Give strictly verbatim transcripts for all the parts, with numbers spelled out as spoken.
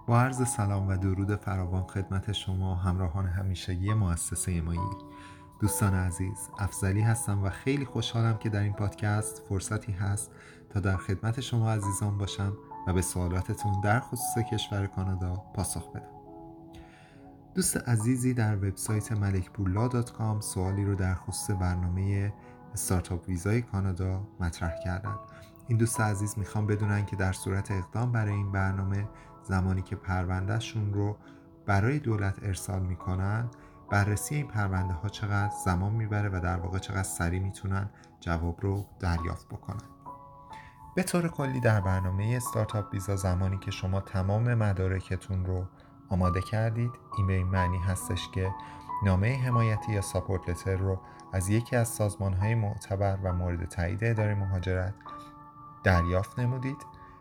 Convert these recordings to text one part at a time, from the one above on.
با عرض سلام و درود فراوان خدمت شما همراهان همیشگی مؤسسه مایل. دوستان عزیز، افضلی هستم و خیلی خوشحالم که در این پادکست فرصتی هست تا در خدمت شما عزیزان باشم و به سوالاتتون در خصوص کشور کانادا پاسخ بدم. دوست عزیزی در وبسایت ملک پورلا دات کام سوالی رو در خصوص برنامه استارتاپ ویزای کانادا مطرح کردن. این دوست عزیز میخوام بدونن که در صورت اقدام برای این برنامه، زمانی که پروندهشون رو برای دولت ارسال میکنن، بررسی این پرونده ها چقدر زمان میبره و در واقع چقدر سریع میتونن جواب رو دریافت بکنن. به طور کلی در برنامه استارتاپ ویزا، زمانی که شما تمام مدارکتون رو آماده کردید، این به این معنی هستش که نامه حمایتی یا ساپورت لتر رو از یکی از سازمان‌های معتبر و مورد تایید اداره مهاجرت دریافت نمودید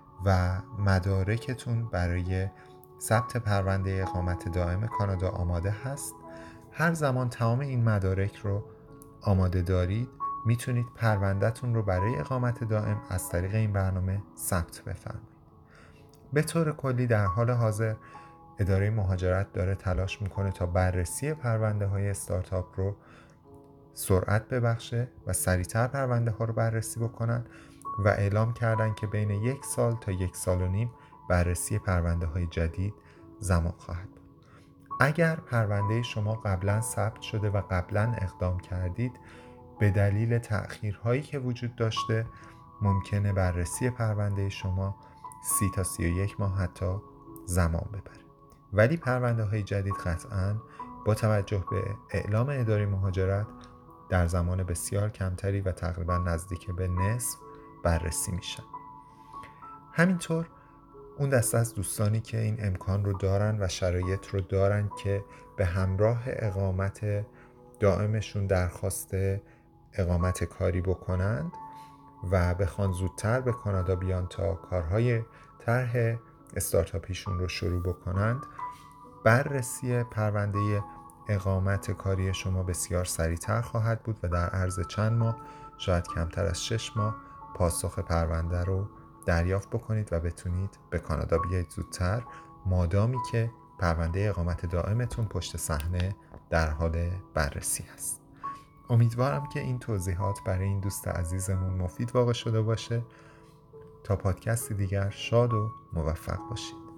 و مدارکتون برای ثبت پرونده اقامت دائم کانادا آماده هست. هر زمان تمام این مدارک رو آماده دارید، میتونید پروندهتون رو برای اقامت دائم از طریق این برنامه ثبت بفرمایید. به طور کلی در حال حاضر اداره مهاجرت داره تلاش میکنه تا بررسی پرونده های استارتاپ رو سرعت ببخشه و سریعتر پرونده ها رو بررسی بکنن و اعلام کردن که بین یک سال تا یک سال و نیم بررسی پرونده های جدید زمان خواهد بود. اگر پرونده شما قبلا ثبت شده و قبلا اقدام کردید، به دلیل تأخیرهایی که وجود داشته ممکنه بررسی پرونده شما سی تا سی و یک ماه حتی زمان ببره. ولی پرونده های جدید قطعاً با توجه به اعلام اداره مهاجرت در زمان بسیار کمتری و تقریبا نزدیک به نصف بررسی میشن. همینطور اون دسته از دوستانی که این امکان رو دارن و شرایط رو دارن که به همراه اقامت دائمشون درخواست اقامت کاری بکنند و بخوان زودتر به کانادا بیان تا کارهای طرح استارتاپیشون رو شروع بکنند، بررسی پرونده اقامت کاری شما بسیار سریعتر خواهد بود و در عرض چند ماه، شاید کمتر از شش ماه، پاسخ پرونده رو دریافت بکنید و بتونید به کانادا بیایید زودتر، مادامی که پرونده اقامت دائمتون پشت صحنه در حال بررسی هست. امیدوارم که این توضیحات برای این دوست عزیزمون مفید واقع شده باشه. تا پادکست دیگر شاد و موفق باشید.